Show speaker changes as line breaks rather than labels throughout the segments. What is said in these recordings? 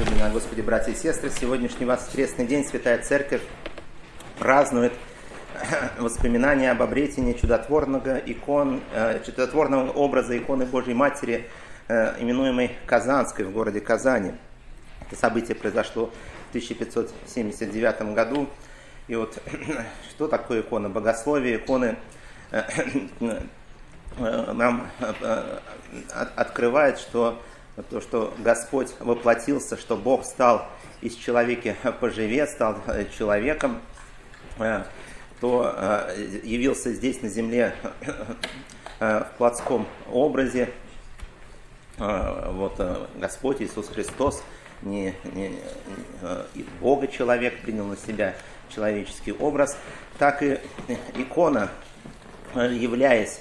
Возлюбленные Господи, братья и сестры, сегодняшний воскресный день Святая Церковь празднует воспоминания об обретении чудотворного образа иконы Божьей Матери, именуемой Казанской в городе Казани. Это событие произошло в 1579 году. И вот что такое икона? Богословие иконы нам открывает, что то, что Господь воплотился, что Бог стал из человека поживее, стал человеком, то явился здесь на земле в плотском образе. Вот Господь Иисус Христос, не Бога человек, принял на себя человеческий образ, так и икона, являясь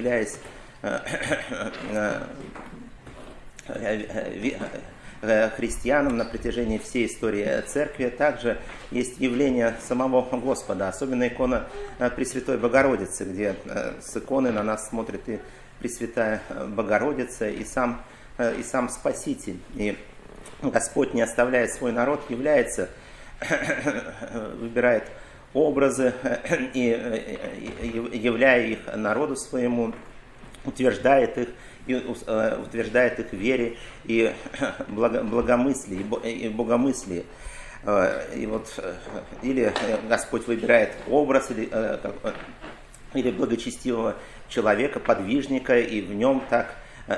христианам на протяжении всей истории Церкви, также есть явление самого Господа, особенно икона Пресвятой Богородицы, где с иконы на нас смотрит и Пресвятая Богородица, и сам Спаситель. И Господь, не оставляя свой народ, выбирает образы и, являя их народу своему, утверждает их в вере и благомыслии, и богомыслии. И вот, или Господь выбирает образ или благочестивого человека, подвижника, и в нем так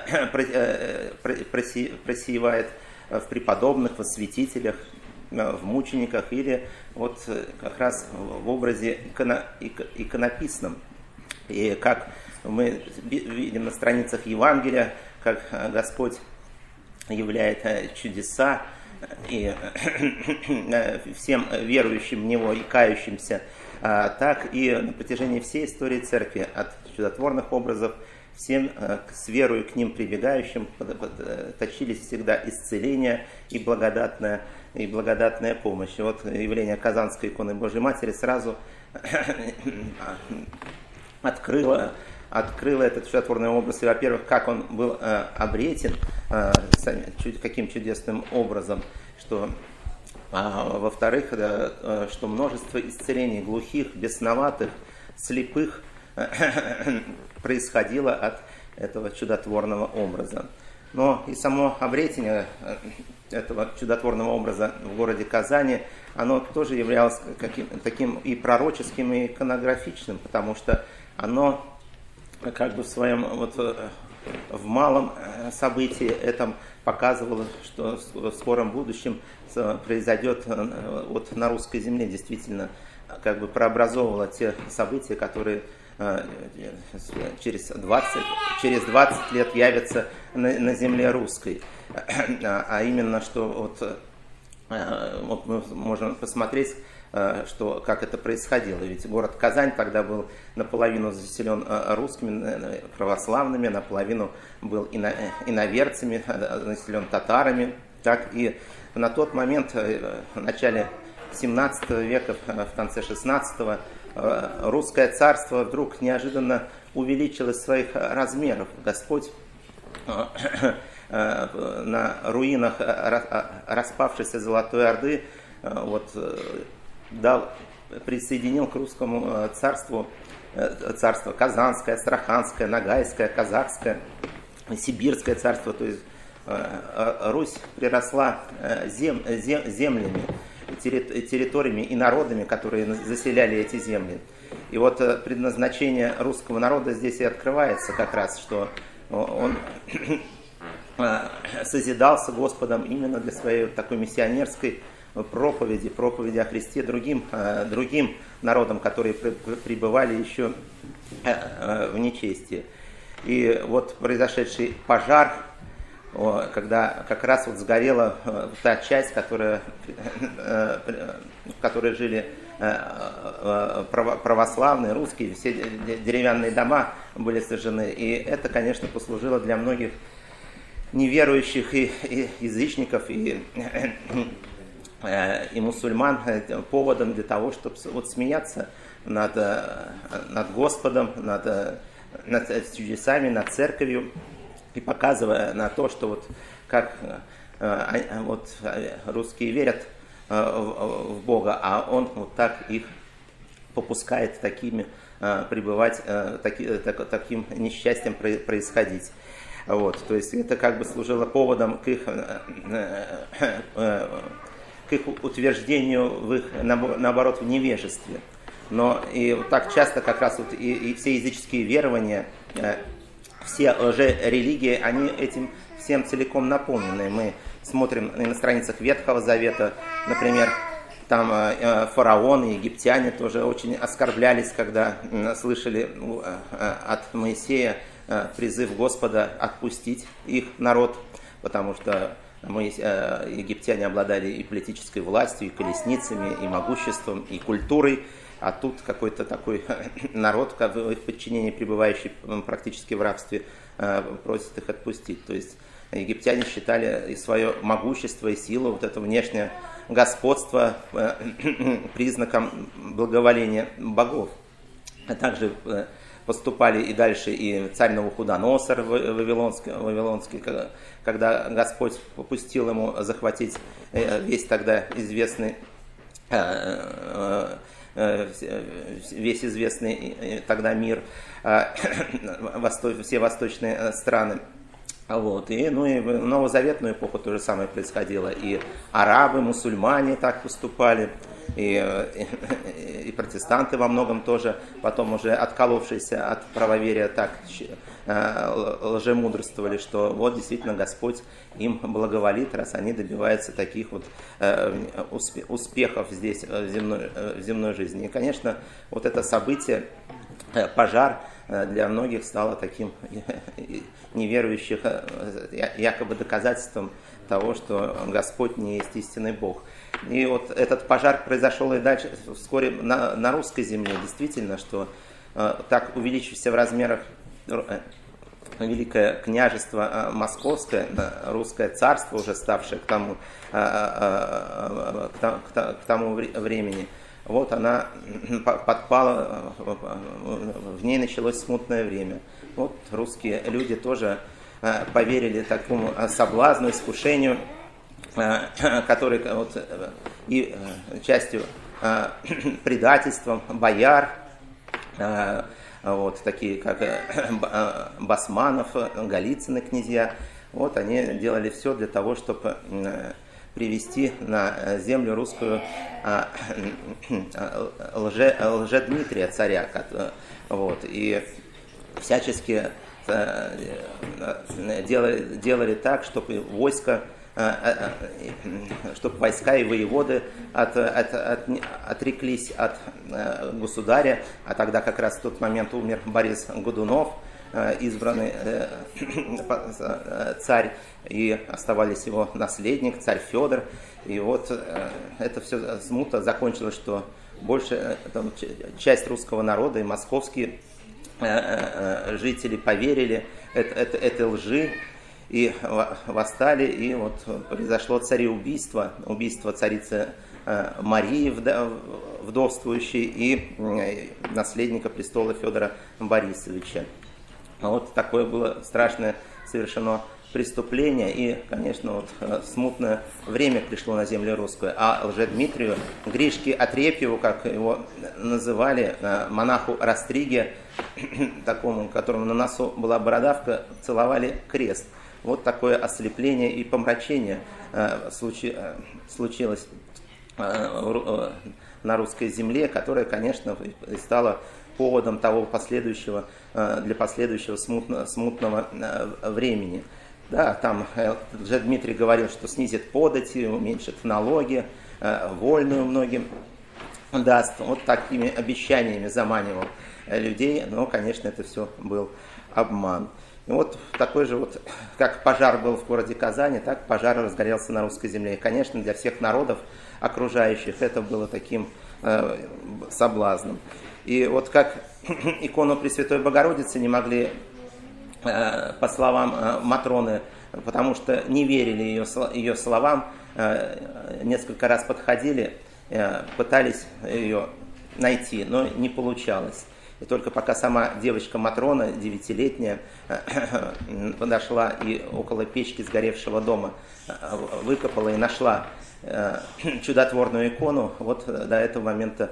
просеивает в преподобных, во святителях, в мучениках, или вот как раз в образе иконописном. И как мы видим на страницах Евангелия, как Господь являет чудеса и всем верующим в Него и кающимся, так и на протяжении всей истории Церкви, от чудотворных образов, всем с верою к ним прибегающим точились всегда исцеление и благодатная помощь. И вот явление Казанской иконы Божьей Матери сразу открыло этот чудотворный образ, и, во-первых, как он был обретен, каким чудесным образом, что, во-вторых, что множество исцелений глухих, бесноватых, слепых происходило от этого чудотворного образа. Но и само обретение этого чудотворного образа в городе Казани, оно тоже являлось таким и пророческим, и иконографичным, потому что оно как бы в своем в малом событии этом показывало, что в скором будущем произойдет на русской земле, действительно как бы прообразовывало те события, которые через 20 лет явятся на земле русской. А именно, что вот мы можем посмотреть, как это происходило. Ведь город Казань тогда был наполовину заселен русскими, православными, наполовину был иноверцами, населен татарами. Так и на тот момент, в начале 17 века, в конце 16-го, русское царство вдруг неожиданно увеличилось своих размеров. Господь на руинах распавшейся Золотой Орды присоединил к русскому царству царство Казанское, Астраханское, Ногайское, Казахское, Сибирское царство. То есть Русь приросла землями, территориями и народами, которые заселяли эти земли. И вот предназначение русского народа здесь и открывается как раз, что он созидался Господом именно для своей такой миссионерской проповеди о Христе другим народам, которые пребывали еще в нечестии. И вот произошедший пожар, когда как раз сгорела та часть, в которой жили православные, русские, все деревянные дома были сожжены. И это, конечно, послужило для многих неверующих и язычников, и мусульман поводом для того, чтобы смеяться над Господом, над чудесами, над церковью, и показывая на то, что как вот русские верят в Бога, а он вот так их попускает такими пребывать, таким несчастьем происходить. Вот, то есть это как бы служило поводом к их утверждению в их, наоборот, в невежестве. Но и вот так часто как раз вот и все языческие верования, все лжерелигии, они этим всем целиком наполнены. Мы смотрим на страницах Ветхого Завета, например, там фараон и египтяне тоже очень оскорблялись, когда слышали от Моисея призыв Господа отпустить их народ, потому что египтяне обладали и политической властью, и колесницами, и могуществом, и культурой, а тут какой-то такой народ, в их подчинении пребывающий практически в рабстве, просит их отпустить. То есть египтяне считали и свое могущество, и силу, вот это внешнее господство признаком благоволения богов. А также поступали и дальше и царь Навуходоносор вавилонский, когда Господь попустил ему захватить весь тогда известный, весь известный тогда мир, все восточные страны. Вот. И в новозаветную эпоху то же самое происходило. И арабы, мусульмане так поступали, и протестанты во многом тоже, потом уже отколовшиеся от правоверия, так лжемудрствовали, что вот действительно Господь им благоволит, раз они добиваются таких вот успехов здесь, в земной жизни. И, конечно, вот это событие, пожар, для многих стало таким неверующих якобы доказательством того, что Господь не есть истинный Бог. И вот этот пожар произошел и дальше, вскоре на русской земле. Действительно, что так увеличившееся в размерах Великое княжество Московское, русское царство, уже ставшее к тому времени, вот она подпала, в ней началось смутное время. Вот русские люди тоже поверили такому соблазну, искушению, который вот, и частью предательством бояр, вот, такие как Басманов, Голицыны князья, вот они делали все для того, чтобы привести на землю русскую Лжедмитрия, царя. Вот, и всячески делали так, чтобы войска и воеводы отреклись от государя, а тогда как раз в тот момент умер Борис Годунов, избранный царь, и оставались его наследник, царь Федор. И вот это все смута закончилось, что больше часть русского народа и московские жители поверили этой лжи и восстали, и вот произошло цареубийство, убийство царицы Марии, вдовствующей, и наследника престола Федора Борисовича. Вот такое было страшное совершено преступление, и, конечно, вот смутное время пришло на землю русскую. А Лжедмитрию, Гришке Отрепьеву, как его называли, монаху Растриге, такому, которому на носу была бородавка, целовали крест. Вот такое ослепление и помрачение случилось на русской земле, которое, конечно, стало поводом того для последующего смутного времени. Да, там Дмитрий говорил, что снизит подати, уменьшит налоги, вольную многим даст. Вот такими обещаниями заманивал людей, но, конечно, это все был обман. И вот такой же, вот, как пожар был в городе Казани, так пожар разгорелся на русской земле. И, конечно, для всех народов окружающих это было таким соблазном. И вот как икону Пресвятой Богородицы не могли, по словам Матроны, потому что не верили ее словам, несколько раз подходили, пытались ее найти, но не получалось. И только пока сама девочка Матрона, 9-летняя, подошла и около печки сгоревшего дома выкопала и нашла чудотворную икону, вот до этого момента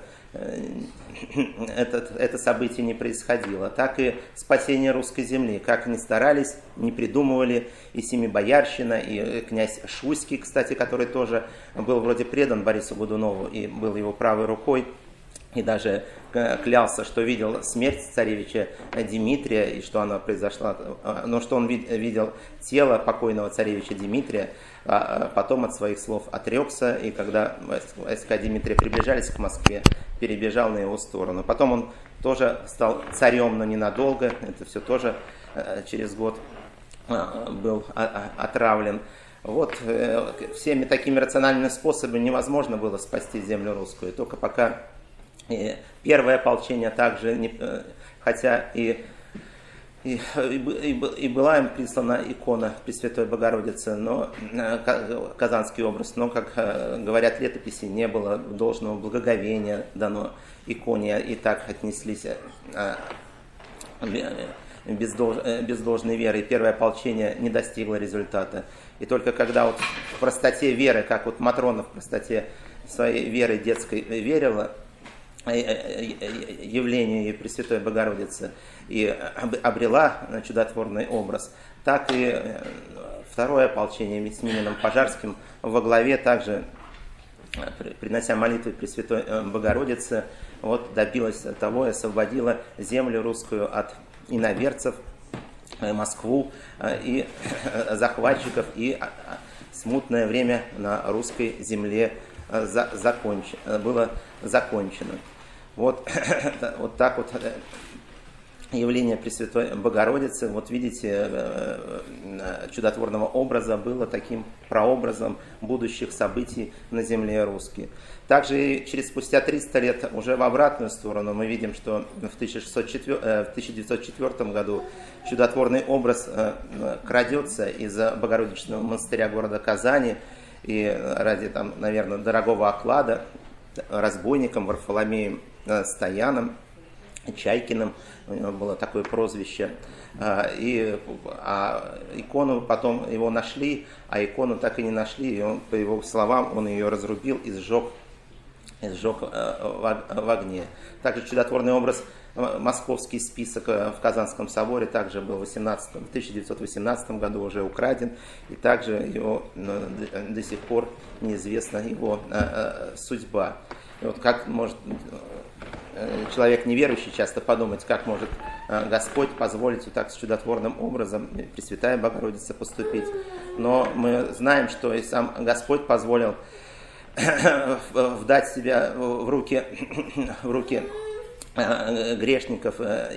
это событие не происходило. Так и спасение русской земли. Как ни старались, не придумывали, и Семибоярщина, и князь Шуйский, кстати, который тоже был вроде предан Борису Годунову и был его правой рукой, и даже клялся, что видел смерть царевича Дмитрия, и что она произошла, но что он видел тело покойного царевича Дмитрия, а потом от своих слов отрекся, и когда войска Дмитрия приближались к Москве, перебежал на его сторону. Потом он тоже стал царем, но ненадолго, это все тоже через год был отравлен. Вот всеми такими рациональными способами невозможно было спасти землю русскую, только пока первое ополчение также, хотя и была им прислана икона Пресвятой Богородицы, но казанский образ, но, как говорят летописи, не было должного благоговения дано иконе, и так отнеслись без должной веры, и первое ополчение не достигло результата. И только когда вот в простоте веры, как вот Матрона в простоте своей веры детской верила явлению Пресвятой Богородицы и обрела чудотворный образ, так и второе ополчение с Мининым Пожарским во главе также, принося молитвы Пресвятой Богородице, вот добилась того и освободила землю русскую от иноверцев, Москву и захватчиков, и смутное время на русской земле было закончено. Вот так вот явление Пресвятой Богородицы, вот видите, чудотворного образа было таким прообразом будущих событий на земле русской. Также и спустя 300 лет уже в обратную сторону мы видим, что в 1904 году чудотворный образ крадется из Богородичного монастыря города Казани, и ради, там, наверное, дорогого оклада разбойником Варфоломеем Стояном, Чайкиным, у него было такое прозвище, икону потом его нашли, а икону так и не нашли, и он, по его словам, он ее разрубил и сжег в огне. Также чудотворный образ, московский список в Казанском соборе также был в 1918 году уже украден, и также его до сих пор неизвестна его судьба. И вот как может человек неверующий часто подумать, как может Господь позволить вот так с чудотворным образом Пресвятая Богородица поступить. Но мы знаем, что и сам Господь позволил вдать себя в руки грешников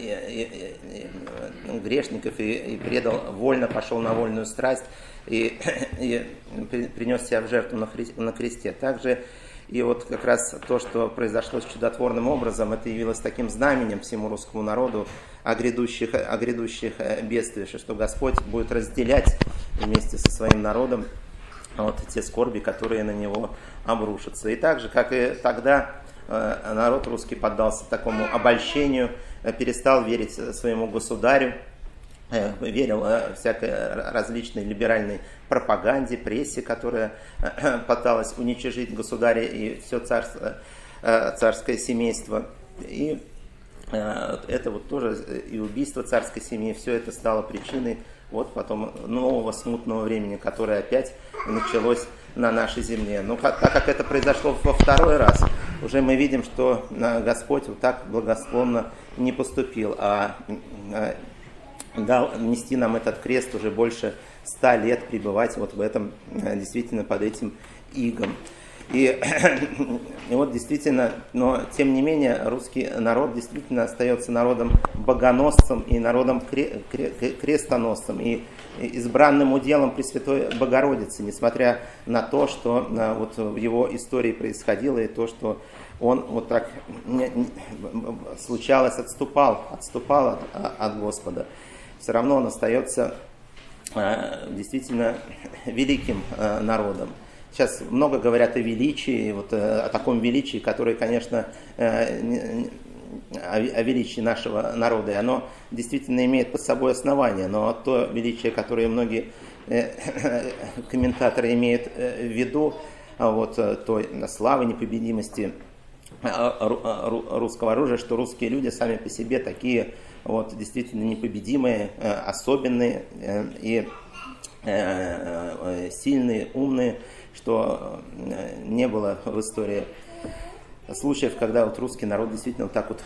и предал вольно, пошел на вольную страсть и принес себя в жертву на кресте. Также и вот как раз то, что произошло с чудотворным образом, это явилось таким знаменем всему русскому народу о грядущих бедствиях, что Господь будет разделять вместе со своим народом вот те скорби, которые на него обрушатся. И так же, как и тогда, народ русский поддался такому обольщению, перестал верить своему государю, верил всякой различной либеральной пропаганде, прессе, которая пыталась уничтожить государя и все царское семейство. И это вот тоже и убийство царской семьи, все это стало причиной вот потом нового смутного времени, которое опять началось на нашей земле. Но так как это произошло во второй раз, уже мы видим, что Господь вот так благосклонно не поступил, а дал нести нам этот крест уже больше 100 лет, пребывать вот в этом, действительно под этим игом. И вот действительно, но тем не менее русский народ действительно остается народом богоносцем и народом крестоносцем и избранным уделом Пресвятой Богородицы, несмотря на то, что вот в его истории происходило, и то, что он вот так случалось, отступал от Господа. Все равно он остается действительно великим народом. Сейчас много говорят о величии, вот о таком величии, которое, конечно, о величии нашего народа, и оно действительно имеет под собой основание, но то величие, которое многие комментаторы имеют в виду, вот, той славы, непобедимости русского оружия, что русские люди сами по себе такие вот, действительно непобедимые, особенные и сильные, умные, что не было в истории случаев, когда вот русский народ действительно вот так вот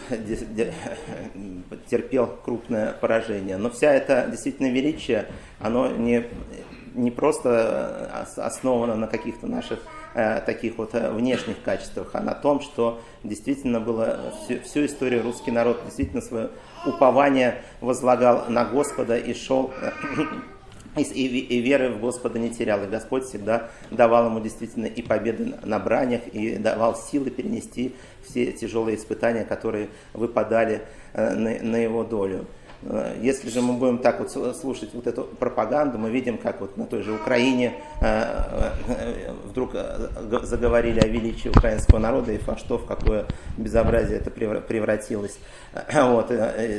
терпел крупное поражение. Но вся эта действительно величие, оно не просто основано на каких-то наших таких вот внешних качествах, а на том, что действительно было всю историю русский народ действительно свое упование возлагал на Господа и шел и веры в Господа не терял. И Господь всегда давал ему действительно и победы на бранях, и давал силы перенести все тяжелые испытания, которые выпадали на его долю. Если же мы будем так вот слушать вот эту пропаганду, мы видим, как вот на той же Украине вдруг заговорили о величии украинского народа, и во что, в какое безобразие это превратилось. Вот.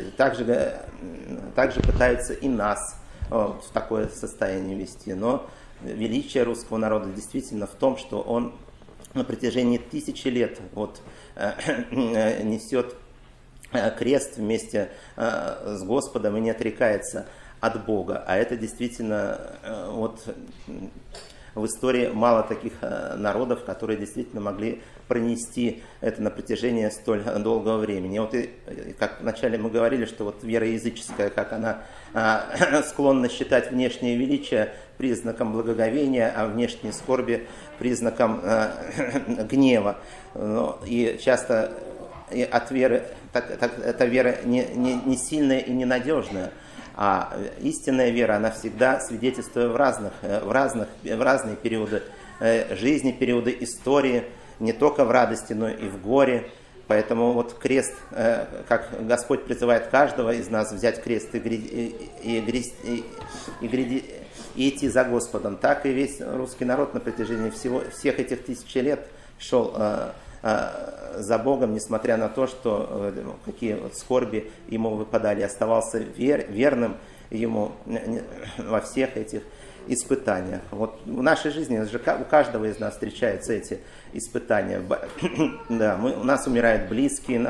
Также пытаются и нас в такое состояние вести. Но величие русского народа действительно в том, что он на протяжении тысячи лет вот, несет крест вместе с Господом и не отрекается от Бога. А это действительно вот в истории мало таких народов, которые действительно могли пронести это на протяжении столь долгого времени. Вот и, как вначале мы говорили, что вот вера языческая, как она склонна считать внешнее величие признаком благоговения, а внешние скорби признаком гнева. И часто от веры, эта вера не сильная и ненадежная, а истинная вера, она всегда свидетельствует в разные периоды жизни, периоды истории, не только в радости, но и в горе. Поэтому вот крест, как Господь призывает каждого из нас взять крест и идти за Господом, так и весь русский народ на протяжении всех этих тысячи лет шел за Богом, несмотря на то, что какие вот скорби ему выпадали, оставался верным ему во всех этих испытаниях. Вот в нашей жизни у каждого из нас встречаются эти испытания. Да, у нас умирают близкие,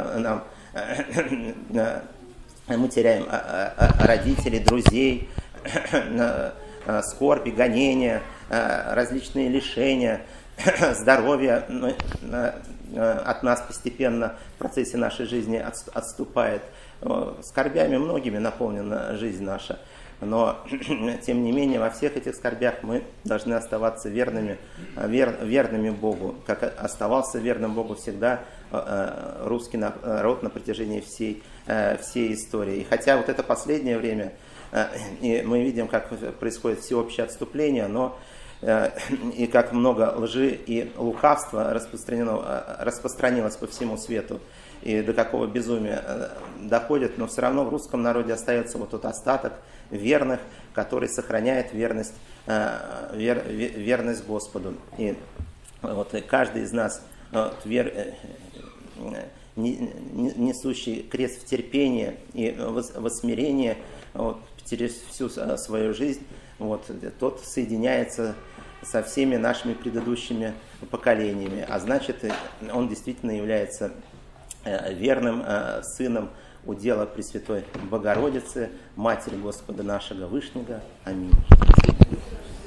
мы теряем родителей, друзей, скорби, гонения, различные лишения, здоровье от нас постепенно в процессе нашей жизни отступает. Скорбями многими наполнена жизнь наша. Но, тем не менее, во всех этих скорбях мы должны оставаться верными Богу, как оставался верным Богу всегда русский народ на протяжении всей истории. И хотя вот это последнее время, и мы видим, как происходит всеобщее отступление, но и как много лжи и лукавства распространилось по всему свету, и до какого безумия доходит, но все равно в русском народе остается вот тот остаток верных, который сохраняет верность Господу. И вот каждый из нас, несущий крест в терпении и во смирении вот, через всю свою жизнь, вот, тот соединяется со всеми нашими предыдущими поколениями, а значит, он действительно является верным сыном удела Пресвятой Богородицы, Матери Господа нашего Вышнего. Аминь.